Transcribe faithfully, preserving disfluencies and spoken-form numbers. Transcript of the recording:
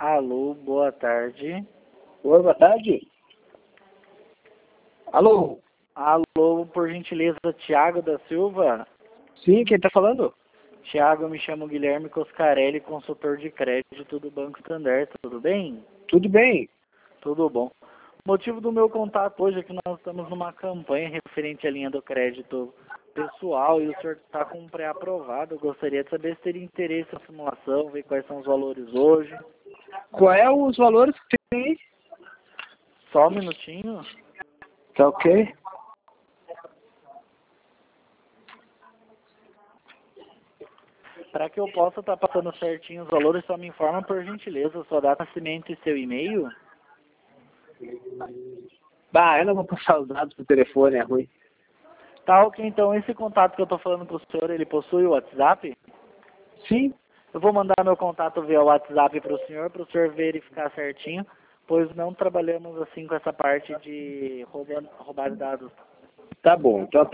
Alô, boa tarde. Oi, boa tarde. Alô? Alô, por gentileza, Thiago da Silva? Sim, quem tá falando? Thiago, eu me chamo Guilherme Coscarelli, consultor de crédito do Banco Santander, tudo bem? Tudo bem. Tudo bom. O motivo do meu contato hoje é que nós estamos numa campanha referente à linha do crédito pessoal e o senhor está com um pré-aprovado. Eu gostaria de saber se teria interesse na simulação, ver quais são os valores hoje. Qual é os valores que tem aí? Só um minutinho. Tá ok? Para que eu possa estar passando certinho os valores, só me informa por gentileza sua data de nascimento e seu e-mail. Bah, eu não vou passar os dados pro telefone, é ruim. Tá, ok, então esse contato que eu estou falando com o senhor, ele possui o WhatsApp? Sim, Eu vou mandar meu contato via WhatsApp para o senhor, para o senhor verificar certinho, pois não trabalhamos assim com essa parte de roubar, roubar dados. tá bom. Então